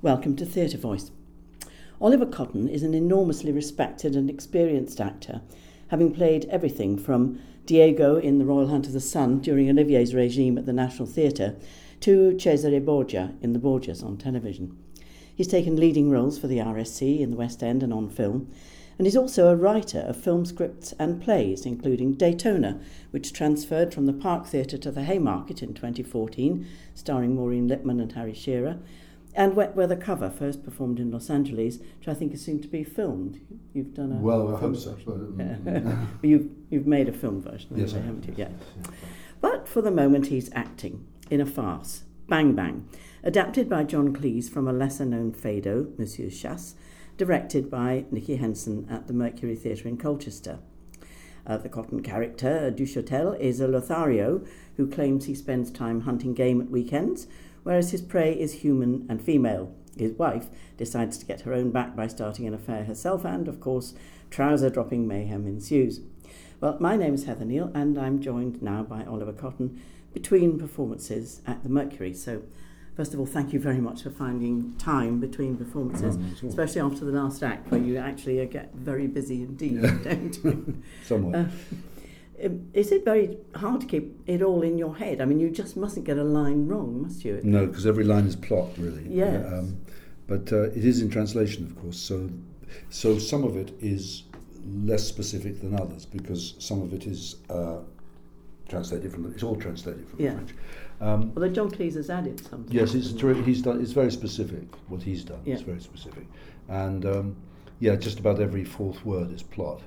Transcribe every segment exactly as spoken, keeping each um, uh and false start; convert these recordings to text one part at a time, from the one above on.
Welcome to Theatre Voice. Oliver Cotton is an enormously respected and experienced actor, having played everything from Diego in The Royal Hunt of the Sun during Olivier's regime at the National Theatre to Cesare Borgia in The Borgias on television. He's taken leading roles for the R S C in the West End and on film, and he's also a writer of film scripts and plays, including Daytona, which transferred from the Park Theatre to the Haymarket in twenty fourteen, starring Maureen Lipman and Harry Shearer, and Wet Weather Cover, first performed in Los Angeles, which I think is soon to be filmed. You've done a well, I film hope so. version. But, um, you've you've made a film version, yes, anyway, haven't you? Yeah. But for the moment, he's acting in a farce, Bang Bang, adapted by John Cleese from a lesser-known Fado, Monsieur Chasse, directed by Nicky Henson at the Mercury Theatre in Colchester. Uh, the Cotton character, Duchotel, is a Lothario who claims he spends time hunting game at weekends, whereas his prey is human and female. His wife decides to get her own back by starting an affair herself, and, of course, trouser-dropping mayhem ensues. Well, my name is Heather Neal, and I'm joined now by Oliver Cotton between performances at the Mercury. So, first of all, thank you very much for finding time between performances, no, especially after the last act, where you actually get very busy indeed, yeah. don't you? Somewhat. Uh, Is it very hard to keep it all in your head? I mean, you just mustn't get a line wrong, must you? No, because every line is plot, really. Yes. Uh, um, but uh, it is in translation, of course, so so some of it is less specific than others, because some of it is uh, translated from, it's all translated from yeah. French. Um, Although John Cleese has added something. yes, it's, ter- he's done, it's very specific, what he's done. Yeah. It's very specific. And, um, yeah, just about every fourth word is plot.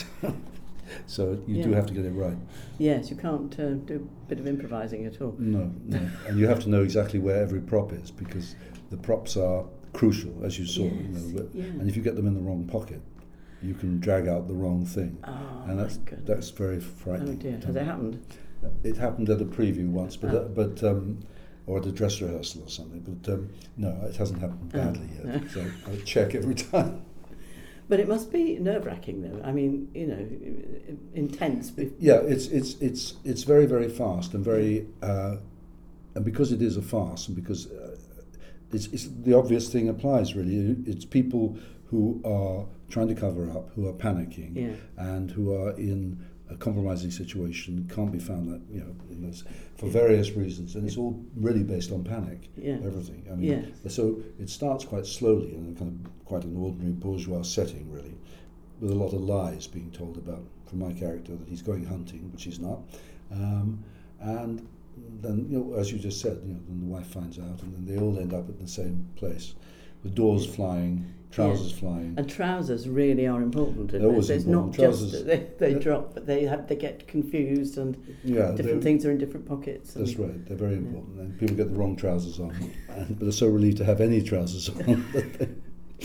So you yeah. do have to get it right. Yes, you can't uh, do a bit of improvising at all. No, no. And you have to know exactly where every prop is, because the props are crucial, as you saw. Yes, You know, yeah. And if you get them in the wrong pocket, you can drag out the wrong thing. Oh, and that's my goodness. that's very frightening. Oh dear, has it happened? It happened at a preview once, but Oh. uh, but um, or at a dress rehearsal or something. But um, no, it hasn't happened badly oh. yet. So I check every time. But it must be nerve-wracking, though. I mean, you know, intense. Yeah, it's it's it's it's very very fast and very, uh, and because it is a farce, and because uh, it's, it's the obvious thing applies really. It's people who are trying to cover up, who are panicking, yeah. and who are in a compromising situation, can't be found that you know in this, for various reasons, and it's all really based on panic. Yeah. Everything. I mean, yes. so it starts quite slowly in a kind of quite an ordinary bourgeois setting, really, with a lot of lies being told about from my character that he's going hunting, which he's not, um, and then you know, as you just said, you know, then the wife finds out, and then they all end up at the same place, with doors flying. Trousers yeah. flying, and trousers really are important. They're always it's important. not Trousers, just that they, they drop, but they have they get confused, and yeah, different things are in different pockets. That's right. They're very important, yeah. And people get the wrong trousers on, and, but they're so relieved to have any trousers on.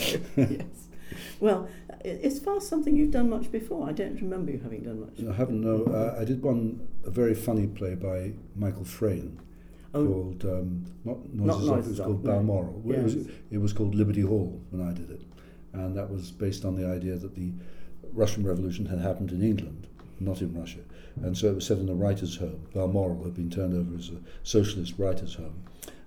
Yes. Well, is farce something you've done much before? I don't remember you having done much. I haven't. No, uh, I did one a very funny play by Michael Frayn. Oh. Called um, not Noises Not Off, Noises it was Off, called no. Balmoral. Yes. It was it was called Liberty Hall when I did it, and that was based on the idea that the Russian Revolution had happened in England, not in Russia, and so it was set in a writers' home. Balmoral had been turned over as a socialist writers' home,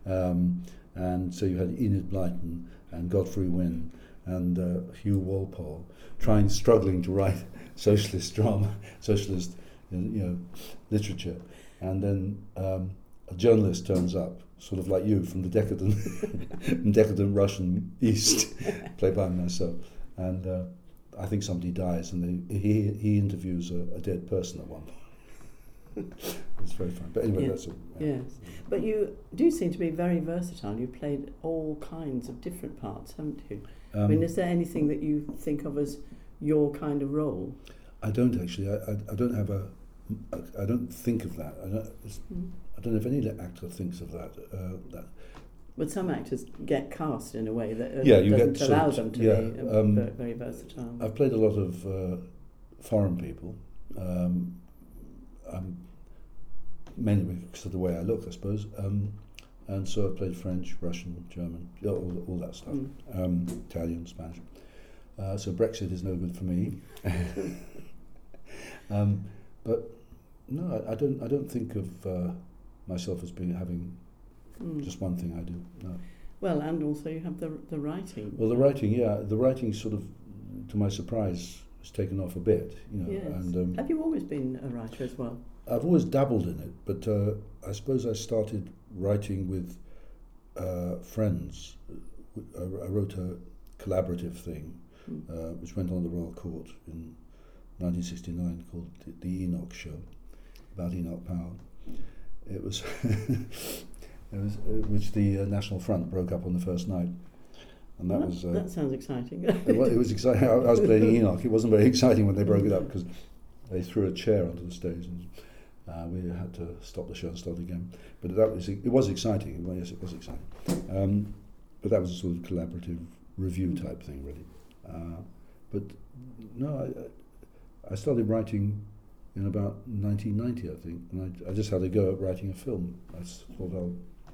um, and so you had Enid Blyton and Godfrey Wynne and uh, Hugh Walpole trying, struggling to write socialist drama, socialist, you know, literature, and then. Um, A journalist turns up, sort of like you, from the decadent, from decadent Russian East, played by myself, and uh, I think somebody dies, and they, he he interviews a, a dead person at one point. It's very fun, but anyway, yeah. that's a, yeah. Yes, but you do seem to be very versatile. You played all kinds of different parts, haven't you? Um, I mean, is there anything that you think of as your kind of role? I don't actually. I, I, I don't have a. I don't think of that. I don't, Mm. I don't know if any actor thinks of that. Uh, that. But some actors get cast in a way that uh, Yeah, you doesn't get allow sort of- them to yeah, be uh, um, very, very versatile. I've played a lot of uh, foreign people, um, um, mainly because of the way I look, I suppose. Um, and so I've played French, Russian, German, yeah, all, all that stuff, Mm. um, Italian, Spanish. Uh, so Brexit is no good for me. um, but no, I, I don't. I don't think of uh, myself as being having Mm. just one thing I do. No. Well, and also you have the the writing. Well, the writing, yeah, the writing sort of, to my surprise, has taken off a bit. You know, Yes. and um, Have you always been a writer as well? I've always dabbled in it, but uh, I suppose I started writing with uh, friends. I, I wrote a collaborative thing, mm. uh, which went on the Royal Court in nineteen sixty-nine, called The, the Enoch Show, about Enoch Powell. It was, it was uh, which the uh, National Front broke up on the first night, and that well, was. Uh, that sounds exciting. it, was, it was exciting. I, I was playing Enoch. It wasn't very exciting when they broke it up because they threw a chair onto the stage, and uh, we had to stop the show and start again. But that was it was exciting. Well, yes, it was exciting. Um, but that was a sort of collaborative review type thing, really. Uh, but no, I, I started writing in about nineteen ninety, I think, and I, I just had a go at writing a film. I thought I'll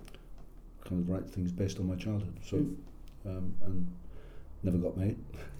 kind of write things based on my childhood. So, mm. um, and never got made.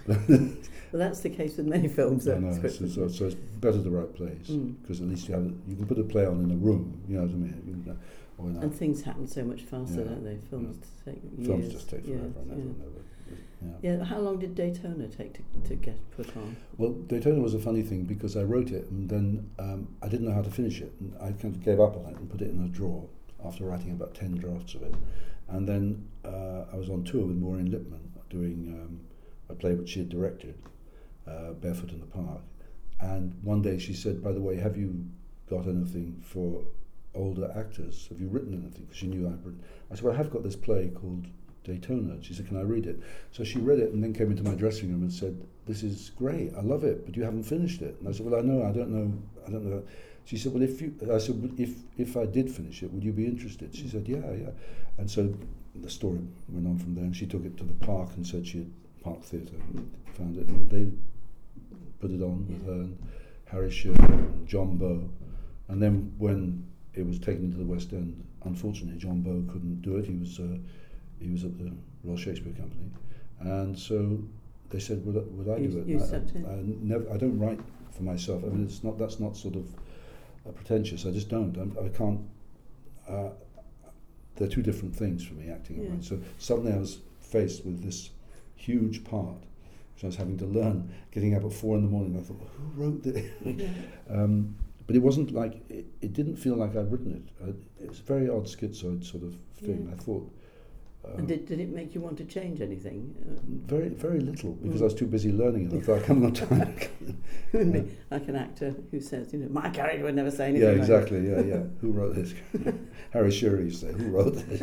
Well, that's the case with many films. No, no, so, so, so it's better to write plays because mm. at least you have you can put a play on in a room. You know what I mean? You can, or in and things happen so much faster, yeah, don't they? Films yeah. take years. Films just take forever. Years, and never, yeah. never, yeah. yeah. How long did Daytona take to, to get put on? Well, Daytona was a funny thing because I wrote it and then um, I didn't know how to finish it, and I kind of gave up on it and put it in a drawer after writing about ten drafts of it. And then uh, I was on tour with Maureen Lipman doing um, a play which she had directed, uh, Barefoot in the Park. And one day she said, "By the way, have you got anything for older actors? Have you written anything?" Because she knew I'd written. I said, "Well, I have got this play called Daytona." And she said, "Can I read it?" So she read it and then came into my dressing room and said, "This is great, I love it, but you haven't finished it." And I said, "Well, I know, I don't know, I don't know." She said, "Well, if you," I said, "Well, if if I did finish it, would you be interested?" She said, "Yeah, yeah." And so the story went on from there, and she took it to the Park and said she had Park Theatre, found it, and they put it on with her and Harry Shearer and John Bow. And then when it was taken to the West End, unfortunately John Bow couldn't do it. He was uh, he was at the Royal Shakespeare Company, and so they said, "Would, would I you, do it?" You I, it. I, I never. I don't write for myself. I mean, it's not. That's not sort of uh, pretentious. I just don't. I'm, I can't. Uh, they're two different things for me, acting and yeah. writing. So suddenly I was faced with this huge part, which I was having to learn. Getting up at four in the morning, I thought, well, "Who wrote this?" Yeah. um, But it wasn't like, it, it didn't feel like I'd written it. Uh, it was a very odd schizoid sort of thing. Yeah. I thought... Uh, and did, did it make you want to change anything? Uh, very very little, because mm. I was too busy learning it. I thought, I haven't got time. Wouldn't yeah. be like an actor who says, you know, my character would never say anything Yeah, like exactly, that. yeah, yeah. Who wrote this? Harry Shearer used to say, "Who wrote this?"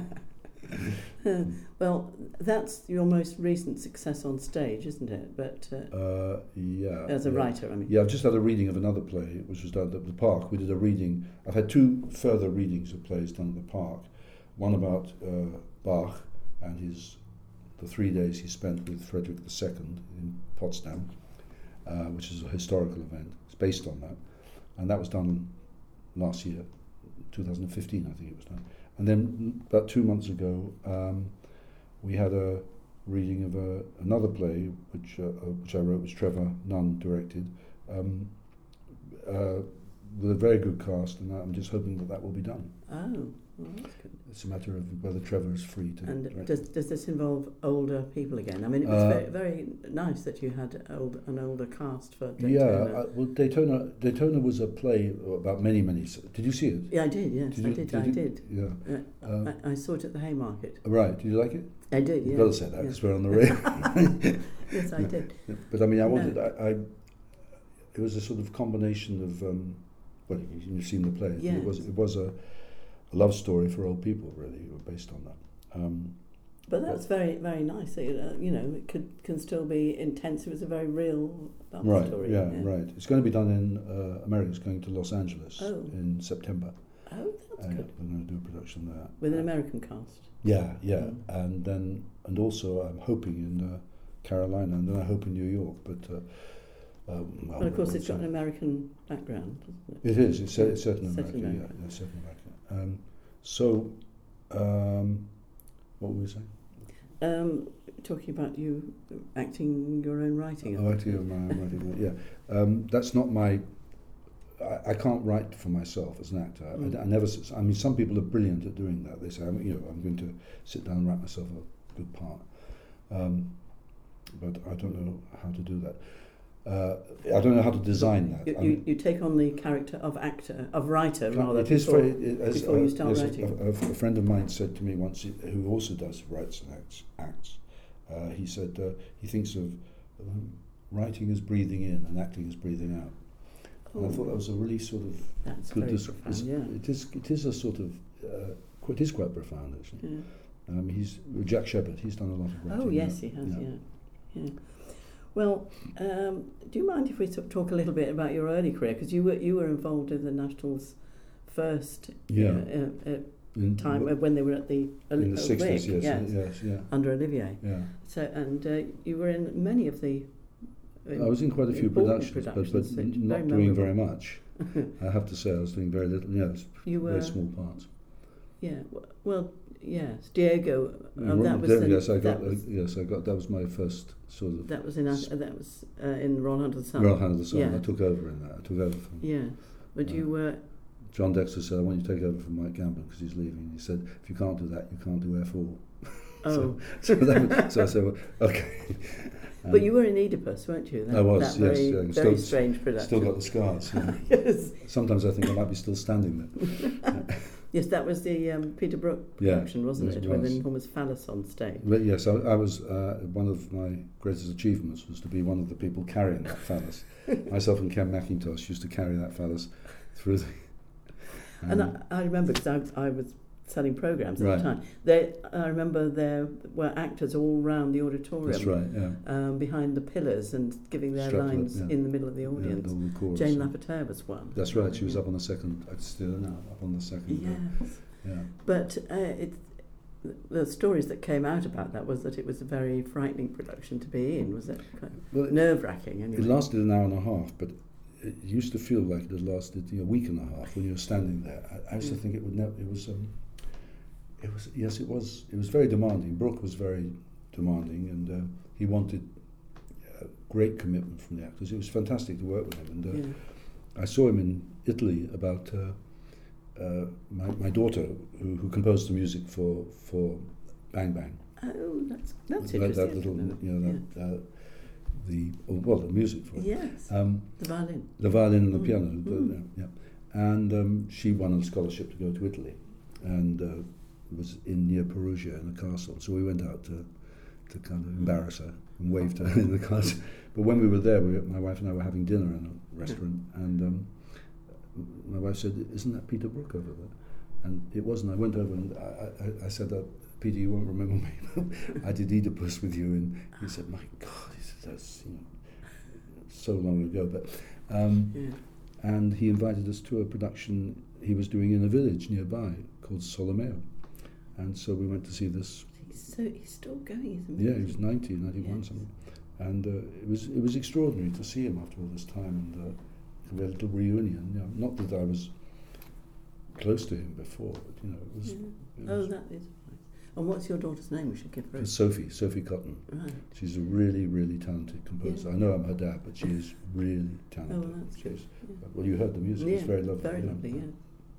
uh, well, that's your most recent success on stage, isn't it? But uh, uh, yeah. as a yeah. writer, I mean. Yeah, I've just had a reading of another play, which was done at the Park. We did a reading. I've had two further readings of plays done at the Park. One about uh, Bach and his the three days he spent with Frederick the Second in Potsdam, uh, which is a historical event. It's based on that, and that was done last year, twenty fifteen, I think it was done. And then about two months ago, um, we had a reading of a, another play which uh, uh, which I wrote, which Trevor Nunn directed, um, uh, with a very good cast, and I'm just hoping that that will be done. Oh, well, that's good. It's a matter of whether Trevor is free to. And direct. does does this involve older people again? I mean, it was Uh, very, very nice that you had old, an older cast for Daytona. Yeah, uh, well, Daytona Daytona was a play about many many. Did you see it? Yeah, I did. Yes, Did I you- did. did I you- did. Yeah. Uh, Um, I, I saw it at the Haymarket. Right. Did you like it? I did. Yeah. You've got to say that yeah. because we're on the radio. Yes, I did. But I mean, I No. wanted. I, I. It was a sort of combination of. Um, well, you- you've seen the play. Yes. It was. It was a, a love story for old people, really, based on that. Um, But that's very, very nice. It, uh, you know, it could can still be intense. It was a very real love right. story. Yeah, Right. It's going to be done in uh, America. It's going to Los Angeles Oh. in September. Oh, that's Uh, good. We're going to do a production there. With an American cast. Yeah, yeah, Mm. and then and also I'm hoping in uh, Carolina, and then I hope in New York. But uh, um, well, And of course, we'll it's got see. an American background, doesn't it? It is. It's, set- it's set in Set America. in Yeah, America. yeah, set in America. Um, so, um, what were we saying? Um, talking about you acting your own writing. Oh, actually, my own writing. Yeah, um, that's not my I, I can't write for myself as an actor. Mm. I, I never. s- I mean, some people are brilliant at doing that. They say, I'm, you know, I'm going to sit down and write myself a good part. Um, but I don't know how to do that. Uh, I don't know how to design that. You, I you, mean, you take on the character of actor, of writer, rather, it is before, very, it, as, before uh, you start yes, writing. A, a, a friend of mine said to me once, who also does writes and acts. acts uh, he said uh, he thinks of um, writing as breathing in and acting as breathing out. And I thought that was a really sort of That's good. very Dis- profound, is- yeah. It is. It is a sort of. Uh, quite, it is quite profound actually. Yeah. Um, he's Jack Shepherd. He's done a lot of writing. Oh yes, yeah. he has. Yeah. Yeah, yeah. Well, um, do you mind if we sort of talk a little bit about your early career? Because you were you were involved in the Nationals' first Yeah. uh, uh, In, time when they were at the in the sixties. Olympic, Yes, yes, yeah, under Olivier. yeah. So and uh, you were in many of the. uh, I was in quite a few important productions, but, but productions, which not very doing memorable. very much. I have to say, I was doing very little. Yeah, it was You were. very small parts. Yeah. w- Well, yes, Diego. Uh, Mm, that was. then, the, yes, I got. that uh, was, yes, I got. That was my first sort of. that was in. Uh, that was uh, in Royal Hunt of the Sun. Royal Hand of the Sun. Yeah. I took over in that. I took over from. Yeah, but Uh, you were. John Dexter said, "I want you to take over from Mike Gambon because he's leaving." He said, "If you can't do that, you can't do F all." Oh. so, that was, so I said, well, "Okay." But you were in Oedipus, weren't you? That, I was, that very, yes, yeah, very still- strange production. Still got the scars. Yeah. yes. Sometimes I think I might be still standing there. Yes, that was the um, Peter Brook Yeah, production, wasn't yes, it? it With was. an enormous phallus on stage. But yes, I, I was uh, one of my greatest achievements was to be one of the people carrying that phallus. Myself and Ken McIntosh used to carry that phallus through the. And I, I remember because I, I was selling programs at Right. the time. There, I remember there were actors all round the auditorium. That's right. Yeah. Um, behind the pillars and giving their Strapped up, lines yeah. in the middle of the Yeah, audience. the little chorus. Jane Lapater was one. That's right. She was Yeah. up on the second. I still now up on the second. uh, Yes. Yeah. But uh, it, the stories that came out about that was that it was a very frightening production to be in. Was it quite Well, it, nerve-wracking? Anyway. it lasted an hour and a half, but it used to feel like it had lasted you know, a week and a half when you were standing there. I, I used to Mm. think it would never. It was. Um, it was. Yes, it was. It was very demanding. Brooke was very demanding, and uh, he wanted uh, great commitment from the actors. It was fantastic to work with him, and uh, Yeah. I saw him in Italy about. Uh, Uh, my, my daughter, who, who composed the music for, for Bang Bang. Oh, that's that's that, interesting. that little, No. you know, that, uh, the oh, well, the music for it. Yes, Um, the violin. the violin and the Mm, piano. The, mm. yeah, yeah. And um, she won a scholarship to go to Italy, and uh, was in near Perugia in a castle. So we went out to to kind of embarrass her and waved her in the castle. But when we were there, we, my wife and I were having dinner in a restaurant, and. Um, My wife said, "Isn't that Peter Brook over there?" And it wasn't. I went over and I, I, I said that, "Peter, you won't remember me. I did Oedipus with you." And he said, "My God," he said, "that's you know, so long ago." But um, Yeah. and he invited us to a production he was doing in a village nearby called Solomeo, and so we went to see this. He's so he's still going. Isn't Yeah, he was ninety, ninety-one Yes. something, and uh, it was it was extraordinary to see him after all this time, and uh, we had a little reunion. You know, not that I was close to him before, but you know, it was. Yeah. It Oh, was that is nice. And what's your daughter's name? We should give her. it was Sophie, Sophie Cotton. Right. She's a really, really talented composer. Yeah. I know I'm her dad, but she is really talented. Oh, well, that's good. She's- Yeah. Well, you heard the music; it's Yeah, very lovely. Very yeah. lovely, yeah.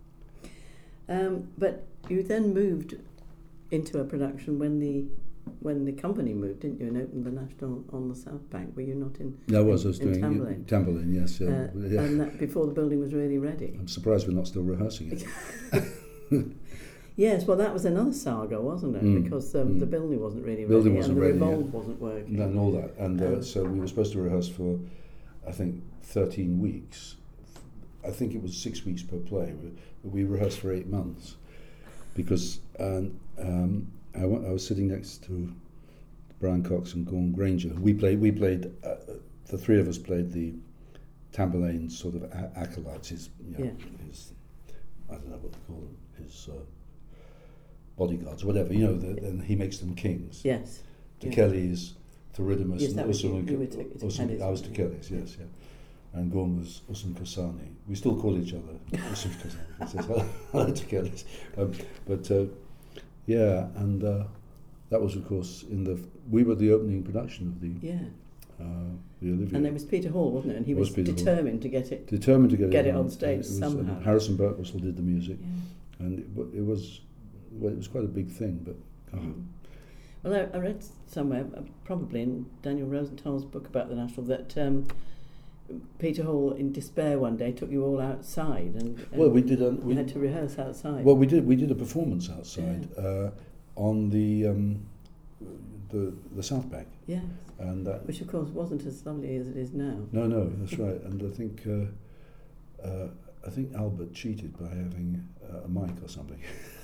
Um, but you then moved into a production when the when the company moved, didn't you, and opened the National on the South Bank? Were you not in? Yeah, I was. I was in doing Tamburlaine? Tamburlaine, yes. Yeah. Uh, yeah. And that before the building was really ready. I'm surprised we're not still rehearsing it. Yes, well, that was another saga, wasn't it? Mm, Because um, mm. the building wasn't really ready, Building wasn't and the ready, revolve yeah. wasn't working. and all that. And uh, Um, so we were supposed to rehearse for, I think, thirteen weeks. I think it was six weeks per play, but we rehearsed for eight months because um, um, I, w- I was sitting next to Brian Cox and Gordon Granger. We played. We played. Uh, the three of us played the Tamburlaine sort of a- acolytes. His, you know, Yeah. his, I don't know what they call them. His uh, bodyguards, whatever. You know, the, and he makes them kings. Yes. To yeah. Kelly's Theridamus Yes, and that was you. Usum You were to- to Usum- Kelly's, I was to wasn't you? Kelly's, yes, yeah. And Gorm was Usum Kosani. We still call each other Usum Kosani. He says, hello to Kelly's. Um, but uh, yeah, and uh, that was, of course, in the. We were the opening production of the Yeah. uh, the Olivier. And there was Peter Hall, wasn't it? And he was was, Peter determined to get it. Determined to get, get it, it on on stage it was, somehow. Um, Harrison Birtwistle did the music, Yeah. and it, wa- it was well, it was quite a big thing. But oh, Mm. Well, I, I read somewhere, uh, probably in Daniel Rosenthal's book about the National, that um, Peter Hall, in despair, one day took you all outside, and, and well, we did. A, you we, had to rehearse outside. well, we did. We did a performance outside uh, on the um, the the South Bank, yes, and that. which of course wasn't as lovely as it is now. No, no, that's right. And I think uh, uh, I think Albert cheated by having uh, a mic or something.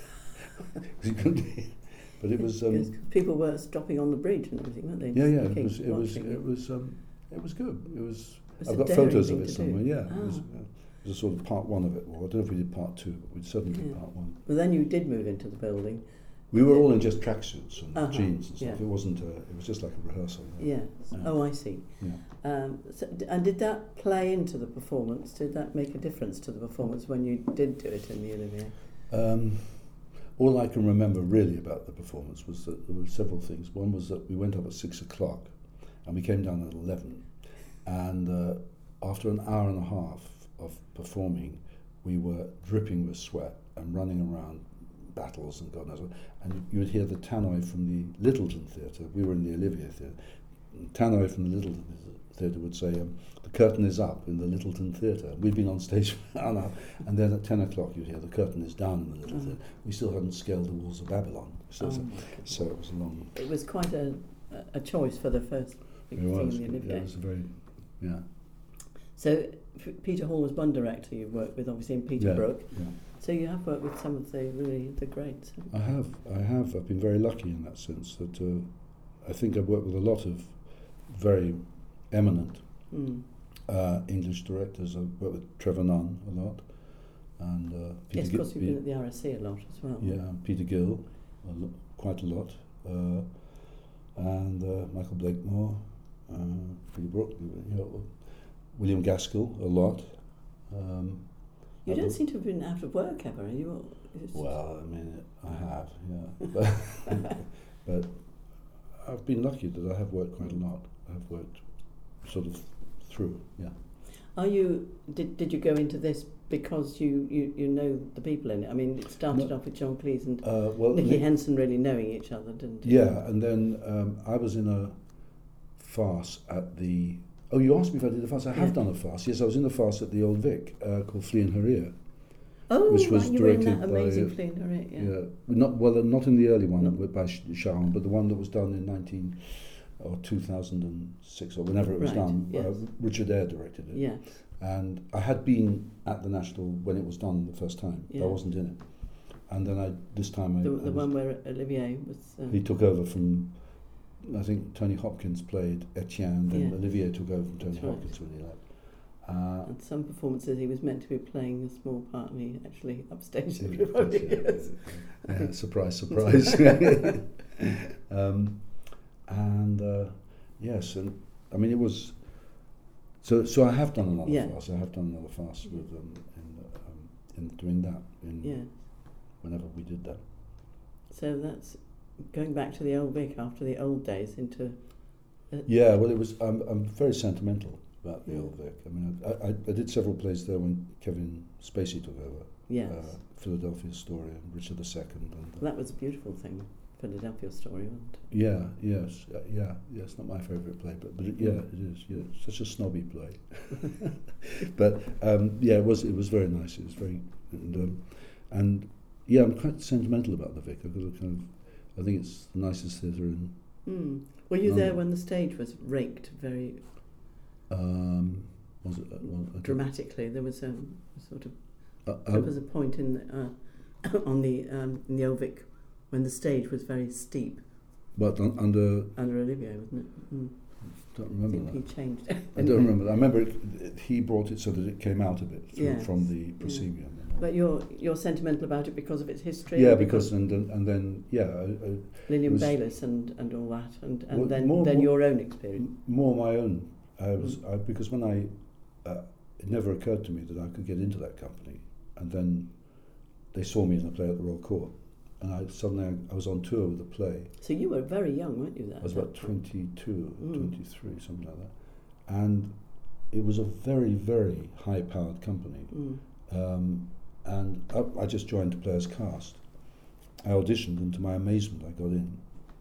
He couldn't- but it was. Because Um, people were stopping on the bridge and everything, weren't they? yeah, yeah. It Looking, was. It was. watching. It was. Um, it was good. It was. Was I've a got daring photos thing of it to do. somewhere. Yeah, it, was, Ah. uh, it was a sort of part one of it. Well, I don't know if we did part two, but we certainly did Yeah. part one. Well, then you did move into the building. We were all in just tracksuits and Uh-huh, jeans and stuff. yeah. It wasn't. A, it was just like a rehearsal. Yes. Yeah. Oh, I see. Yeah. Um, so, d- and did that play into the performance? Did that make a difference to the performance when you did do it in the Olivier? Um, all I can remember really about the performance was that there were several things. One was that we went up at six o'clock and we came down at eleven. And uh, after an hour and a half of performing, we were dripping with sweat and running around battles and God knows what. And you would hear the tannoy from the Littleton Theatre. We were in the Olivier Theatre. Tannoy from the Littleton Theatre would say, um, the curtain is up in the Littleton Theatre. We'd been on stage for an hour, and then at ten o'clock you'd hear the curtain is down in the Little Mm. Theatre. We still hadn't scaled the walls of Babylon. So, Oh so, my goodness. so it was a long... It was quite a, a choice for the first big It thing was, in the Olivier. it was a very... Yeah. So P- Peter Hall was one director you've worked with, obviously, in Peter Yeah, Brook. yeah. So you have worked with some of the really the greats. I have, I have. I've been very lucky in that sense. That uh, I think I've worked with a lot of very eminent Mm. uh, English directors. I've worked with Trevor Nunn a lot, and uh, Peter Yes, of Gi- course, you've been at the R S C a lot as well. yeah, and Peter Gill, a lo- quite a lot, uh, and uh, Michael Blakemore, uh, Peter Brook, you know, William Gaskell a lot. Um, You I've don't al- seem to have been out of work ever. Are you? all- it's- Well, I mean, I have, yeah. But, but I've been lucky that I have worked quite a lot. I've worked sort of through, yeah. Are you? Did Did you go into this because you, you, you know the people in it? I mean, it started No. off with John Cleese and Uh, well, Nicky Nick- Henson really knowing each other, didn't it? yeah, and then um, I was in a farce at the... Oh, you asked me if I did a farce. I have Yeah. done a farce. Yes, I was in a farce at the Old Vic uh, called Flea in Her Ear. Oh, Which was right, you were in directed that by, amazing uh, Flea in Her Ear, yeah. Yeah, not well, uh, not in the early one No. with by Sh- Sharon, but the one that was done in nineteen or two thousand six or whenever it was Right, done. yes. Uh, Richard Eyre directed it, Yes. and I had been at the National when it was done the first time. But Yeah. I wasn't in it, and then I this time I, The, I the was- one where Olivier was. Uh, he took over from. I think Tony Hopkins played Etienne, then Yeah. Olivier took over from Tony That's right. Hopkins when he left. Uh, and some performances he was meant to be playing a small part and he actually upstaged Yeah, everybody. yes. Yes. Yeah, surprise, surprise. um, and uh, yes, and I mean it was. So, so I have done another Yeah. farce. I have done another farce with um, in um, in doing that. In Yeah. whenever we did that. So that's going back to the Old Vic after the old days into. Uh, Yeah, well, it was. I'm I'm very sentimental about the Mm. Old Vic. I mean, I, I I did several plays there when Kevin Spacey took over. Yes. Uh, Philadelphia Story and Richard the Second. And, uh, That was a beautiful thing, Philadelphia Story, wasn't it? Yeah, yes, uh, yeah, yeah. It's not my favourite play, but but it, yeah, it is. Yeah, it's such a snobby play. But um, yeah, it was it was very nice. It was very and um, and yeah, I'm quite sentimental about the Vic because I kind of I think it's the nicest theatre in. Mm. Were you there London. when the stage was raked very Um, was it uh, well, I don't- dramatically? There was a, a sort of Uh, there uh, was a point in the, uh, on the um, in the Old Vic when the stage was very steep but un, under under Olivier, wasn't it? Mm. don't I remember think that. he changed. I don't remember. That. I remember it, it, he brought it so that it came out a bit through, Yes, from the yeah. proscenium. But you're you're sentimental about it because of its history. Yeah, or because and then and then yeah, I, I, Lillian was- Bayliss and, and all that, and, and Well, then more- then more- your own experience. more my own. I was Mm. I, because when I uh, it never occurred to me that I could get into that company, and then they saw me in a play at the Royal Court, and I suddenly I, I was on tour with the play. So you were very young, weren't you? That I was about twenty-two, mm. twenty-three, something like that. And it was a very, very high-powered company. Mm. Um, and I, I just joined to play as cast. I auditioned, and to my amazement, I got in.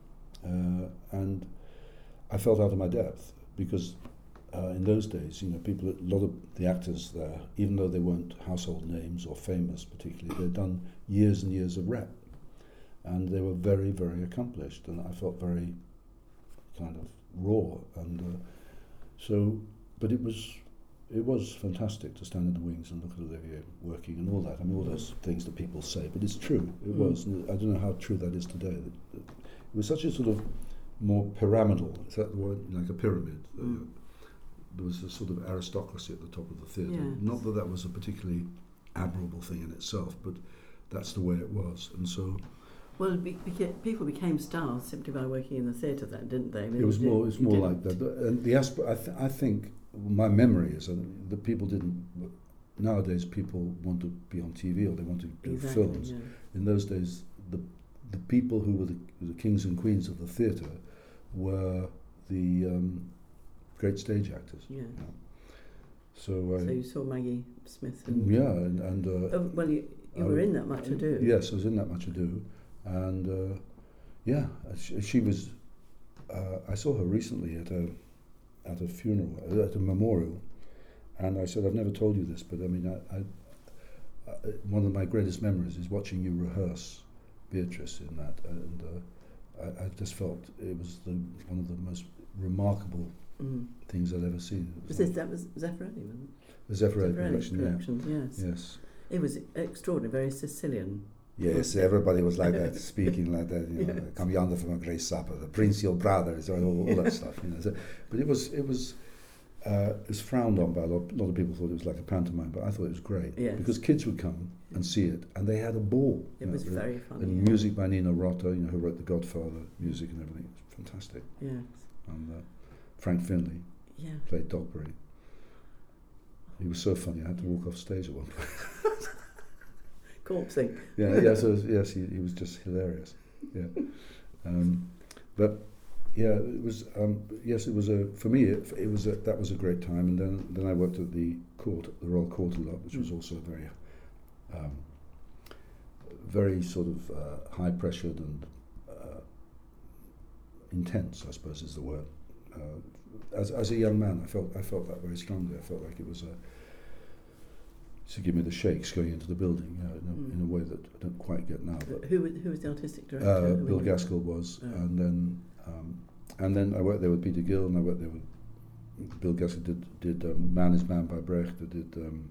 Uh, and I felt out of my depth, because uh, in those days, you know, people, a lot of the actors there, even though they weren't household names or famous particularly, they'd done years and years of rep. And they were very, very accomplished, and I felt very kind of raw. And uh, so, but it was, it was fantastic to stand in the wings and look at Olivier working and all that. I mean, all those things that people say, but it's true. It mm. was. And I don't know how true that is today. It was such a sort of more pyramidal, is that the word? Like a pyramid. Mm. There was a sort of aristocracy at the top of the theatre. Yes. Not that that was a particularly admirable thing in itself, but that's the way it was. And so, well, be, beca- people became stars simply by working in the theatre, then, didn't they? I mean, it was did, more. It was more didn't. like that. And the asp- I, th- I think my memory is that people didn't. Nowadays, people want to be on T V or they want to do exactly, films. Yeah. In those days, the the people who were the, the kings and queens of the theatre were the um, great stage actors. Yeah. yeah. So, uh, so you saw Maggie Smith. And yeah, and, and uh, oh, well, you, you were in That Much Ado. Yes, I was in That Much Ado, and uh, yeah, she, she was. Uh, I saw her recently at a at a funeral, at a memorial, and I said, I've never told you this, but I mean, I, I, I, one of my greatest memories is watching you rehearse Beatrice in that, and uh, I, I just felt it was the, one of the most remarkable mm. things I'd ever seen. Was this, that was Zeffirelli, wasn't it? The Zeffirelli production, production, yeah. yes. Yes. It was extraordinary, very Sicilian. Yes, everybody was like that, speaking like that. You know, yes. Come yonder from a great supper, the prince your brother, all, all that stuff. You know, so, but it was it was uh, it was frowned on by a lot, a lot of people. Thought it was like a pantomime, but I thought it was great yes. because kids would come and see it, and they had a ball. It was know, very funny. And music by Nino Rota, you know, who wrote the Godfather music and everything. It was fantastic. Yes. And uh, Frank Finlay yeah. played Dogberry. He was so funny. I had to walk off stage at one point. Corpsing. Yeah, yeah. So yes, he, he was just hilarious. Yeah, um, but yeah, it was. Um, yes, it was a for me. It, it was a, that was a great time, and then then I worked at the court, the Royal Court a lot, which mm. was also very, um, very sort of uh, high pressured and uh, intense, I suppose is the word. Uh, as as a young man, I felt I felt that very strongly. I felt like it was a. To give me the shakes going into the building, you know, in, a, mm. in a way that I don't quite get now. But who who was the artistic director? Uh, Bill Gaskell was, oh. and then um, and then I worked there with Peter Gill, and I worked there with Bill Gaskell. Did did um, Man is Man by Brecht. I did um,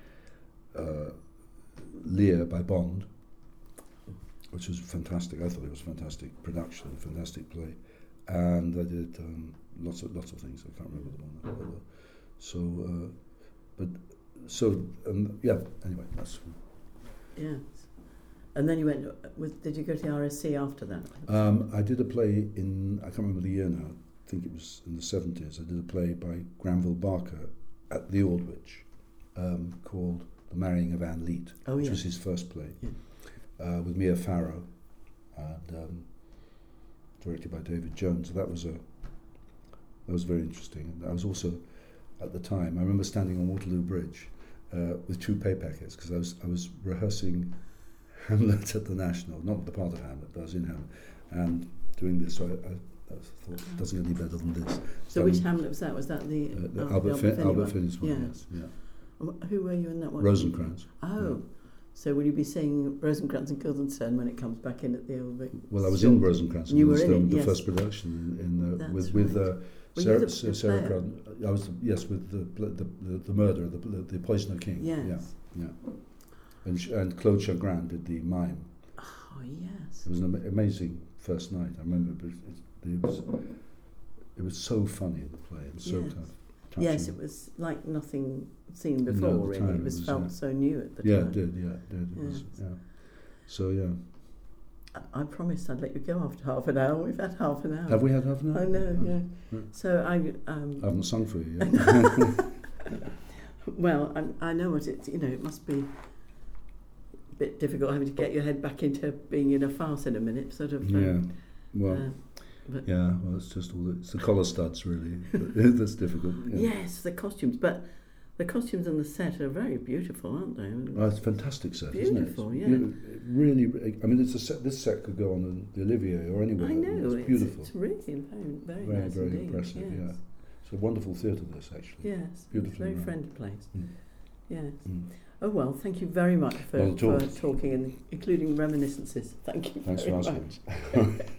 uh, Lear by Bond, which was fantastic. I thought it was a fantastic production, fantastic play, and I did um, lots of lots of things. I can't remember the one. So, uh, but. So um, yeah. Anyway, that's. Yes, and then you went. Was, did you go to the R S C after that? Um, I did a play in. I can't remember the year now. I think it was in the seventies. I did a play by Granville Barker at the Aldwych um, called "The Marrying of Anne Leet," oh, which yeah. was his first play, yeah. uh, with Mia Farrow, and um, directed by David Jones. So that was a. That was very interesting, and I was also. At the time, I remember standing on Waterloo Bridge uh, with two pay packets because I was I was rehearsing Hamlet at the National, not the part of Hamlet, but I was in Hamlet, and doing this. So I, I, I thought it doesn't get any better than this. So, so which was, Hamlet was that? Was that the, uh, the uh, Albert, the fin- Albert, Albert Finney's one? Yes. Yeah. Um, who were you in that one? Rosencrantz. Oh. Yeah. So will you be seeing Rosencrantz and Guildenstern when it comes back in at the Aldwych? Well, I was in Rosencrantz and you were in Guildenstern, it, the yes. first production in, in uh, with right. with. Uh, Were Sarah, you the, the Sarah player? Crowden. I was yes with the the the, the murderer, the, the the poisoner king. Yes. Yeah, yeah. And and Claude Chagrin did the mime. Oh yes. It was an am- amazing first night. I remember it, it, it was it was so funny in the play and so yes. kind of touching. Yes, it was like nothing seen before. No, really, time it was, it was felt yeah. so new at the yeah, time. it did. Yeah, it did. It yes. was, yeah. So yeah. I promised I'd let you go after half an hour. We've had half an hour. Have we had half an hour? I know, oh. yeah. yeah. So I... Um, I haven't sung for you yet. well, I, I know what it... You know, it must be bit difficult having to get your head back into being in a farce in a minute, sort of. Um, yeah, well, uh, but yeah, well, it's just all the, it's the collar studs really that's difficult. Yeah. Yes, the costumes, but the costumes and the set are very beautiful, aren't they? Oh, it's a fantastic set, Beautiful, isn't it? yeah. You know, it really, I mean, it's a set. This set could go on the Olivier or anywhere. I know, It's beautiful. It's, it's really very, very, very, nice very indeed. impressive. Yes. Yeah, it's a wonderful theatre. This actually. Yes, it's a Beautifully very run. friendly place. Mm. Yes. Mm. Oh well, thank you very much for, Not at all. for talking and including reminiscences. Thank you Thanks very for much. asking.